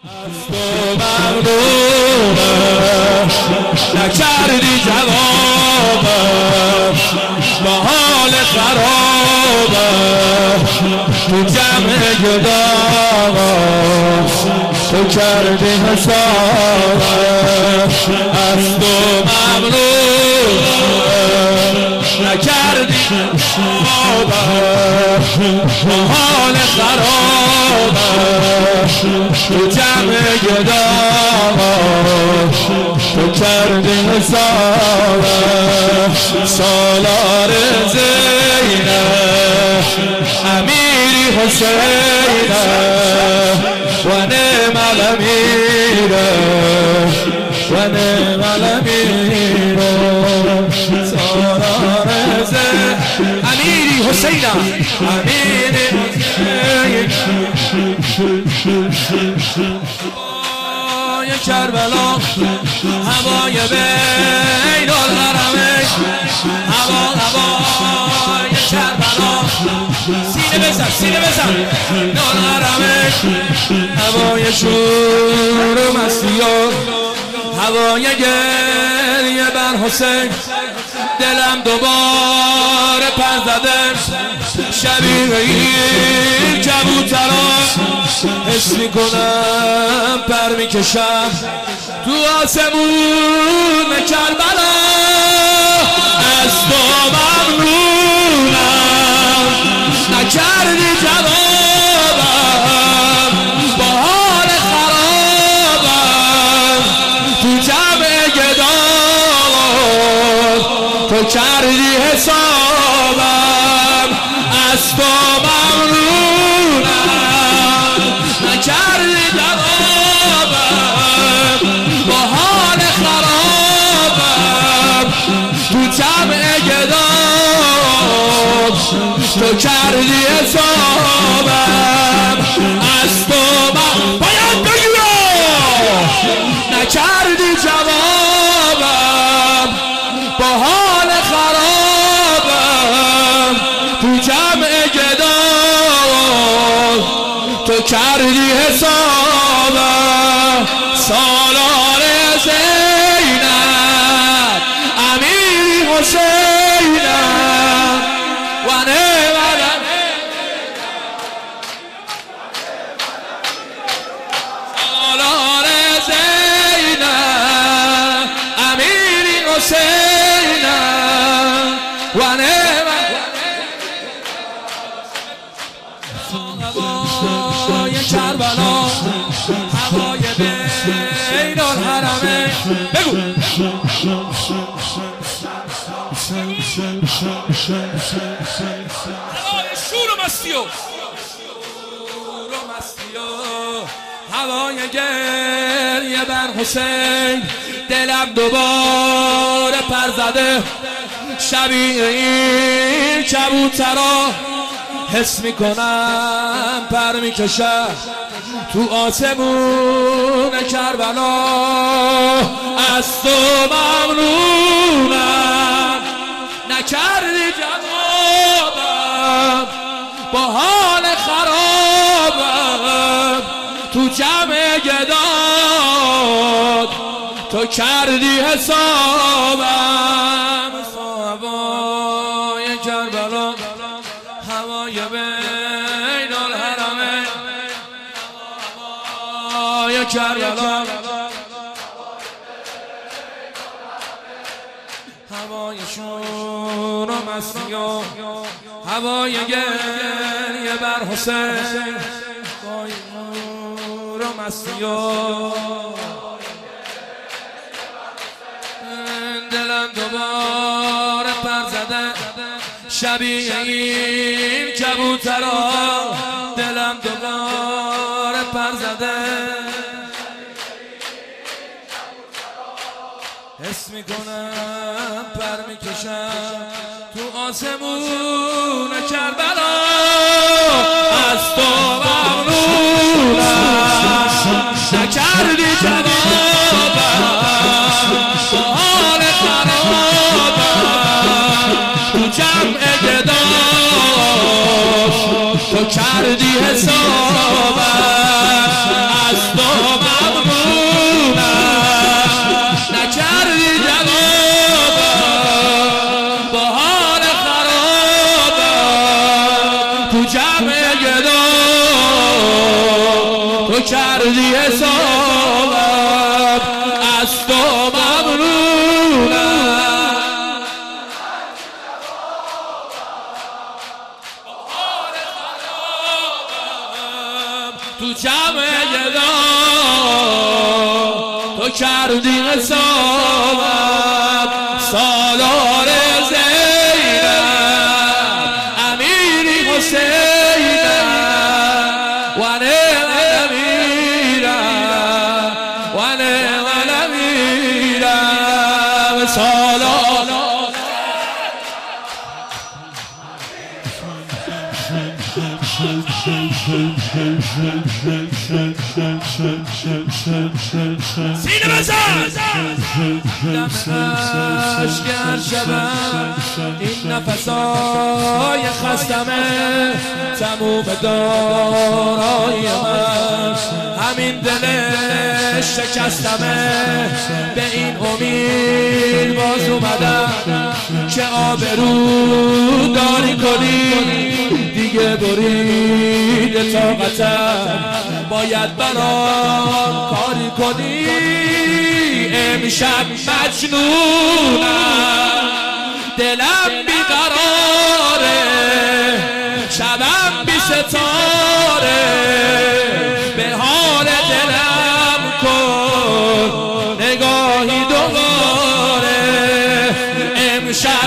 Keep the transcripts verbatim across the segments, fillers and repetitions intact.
از تو ممنونم نکردی جوابم با حال خرابم تو جمع گداغم تو کردی حسابم از تو ممنونم نکردی جوابم با حال خرابم تو جمع گداغم تو کردی حسابم سالار زینب امیری حسینم و نعم الامیرم و نعم الامیرم سالار زینب امیری حسینم امیری حسینم هوای کربلا هوای بین الحرمین هوا هوای کربلا سینه بزن سینه بزن بین الحرمین هوای شور و مستی و هوای گریه بر حسین دلم دوباره پر زده شبیه این کبوتران حس میکنم پر میکشم تو آسمون کربلا از تو ممنونم نکردی جوابم با حال خرابم تو جمع گداغم تو کردی حسابم از تو ممنونم نکردی جوابم با حال خرابم تو جمع گداغم تو کردی حسابم از تو ممنونم باید بگیرم نکردی جوابم با حال خرابم تو جمع گداغم تو کردی حسابم سالار زینب امیری حسینم و نعم سالار زینب امیری حسینم و نعم هوای کربلا هوای بین الحرمین بگو هوای شور و مستی و هوای گریه بر حسین دلم دوباره پر زده شبیه این کبوترا حس میکنم پر میکشم تو آسمون کربلا از تو ممنونم نکردی جوابم با حال خرابم تو جمع گداد تو کردی حسابم هوای کربلا هوای بین الحرمین هوای کربلا هوای شور و مستی و هوای گریه بر حسین هوای شور و مستی و دلم دوباره پر زده شبیه این کبوترا دلم دوباره پر زده حس میکنم پر میکشم تو آسمون کربلا از تو ممنونم نکردی جوابم با حال خرابم تو جمع گداغم تو کردی حسابم از تو کردی حسابم از تو ممنونم تو جمع گدام تو کردی حسابم سالار زینب امیری حسینم و نعم امیرم و نعم امیرم سالار سینه بزن اشکر شبم این نفسای خستمه تموم دارای من همین دل شکستمه به این امید باز اومدم که آبرو داری کنی دیگه برید طاقتم باید برام کاری کنی امشب مجنونم دلم بیقراره شبم بی ستاره به حال دلم کن نگاهی دوباره امشب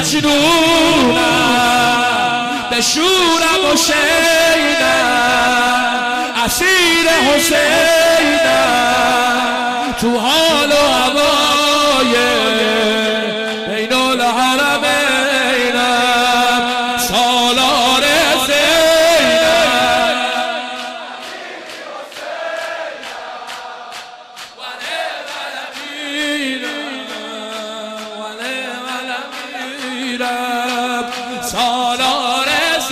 مجنونم به شورم و شیدم اسیر حسینم تو حال و هوای بین الحرمینم سالار زینب و نعم امیرم و نعم امیرم سالار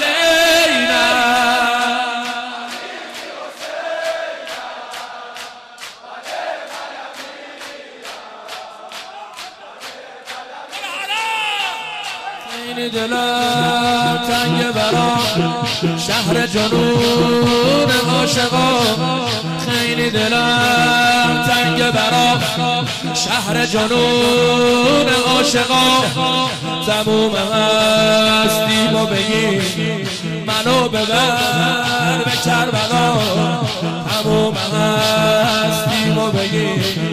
خیلی دلم تنگ برام شهر جنون عاشقا خیلی دلم تنگ برام شهر جنون عاشقا تموم هستیم و بگی منو ببر به کربلا تموم هستیم و بگی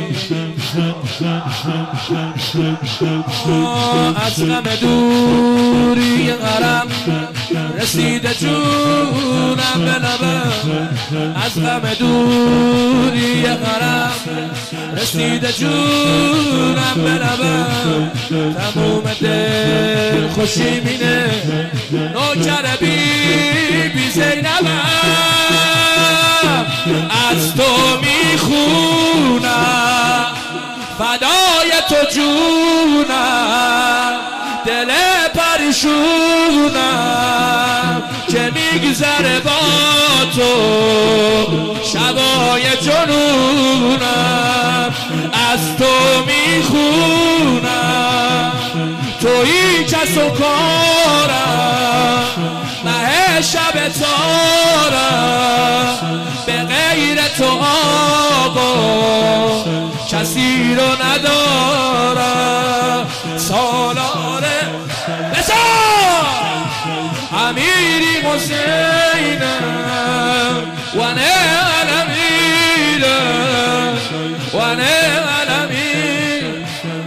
از غم دوری غرم رسیده جونم به لبم از غم دوری غرم رسیده جونم به لبم تموم دل خوشی مینه نوکر بی بی زینبم از تو میخونم فدای تو جونم دل پریشونم که میگذره با تو شبای جنونم از تو میخونم تویی کس و کارم مه شب تارم به غیر تو آقا کسی رو ندارم سالار بسار امیری حسینم و نعم امیرم و نعم امیر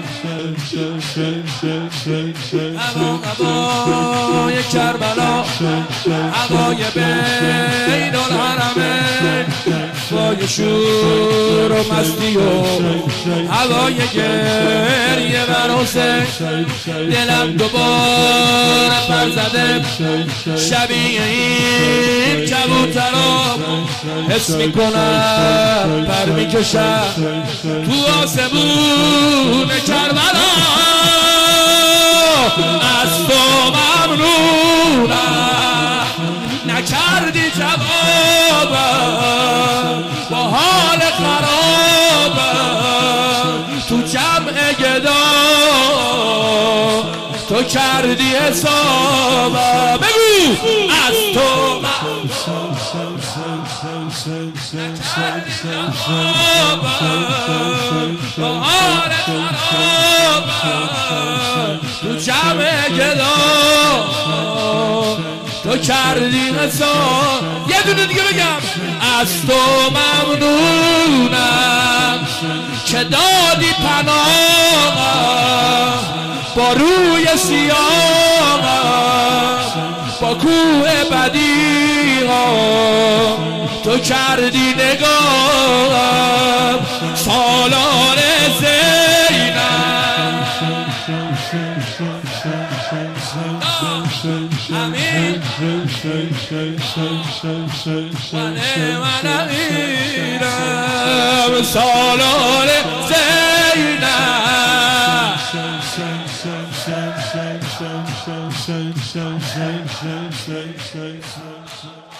هوا هوای کربلا هوای بین الحرمین هوای شور و مستی و هوای گریه بر حسین دلم دوباره پر زده شبیه این کبوترام حس میکنم پر میکشم تو آسمون کربلا از تو ممنونم نکردی جوابم با حال خرابم تو جمع گدا تو کردی حسابم بگو از تو ممنونم بهار خراب تو جمع گدا تو کردی نسان. یه دونه دیگه بگم از تو ممنونم که دادی پناهم با روی سیاهم با کوه بدیهام تو کردی نگاهم سالار زینم. امین من امیرم سالار زینم.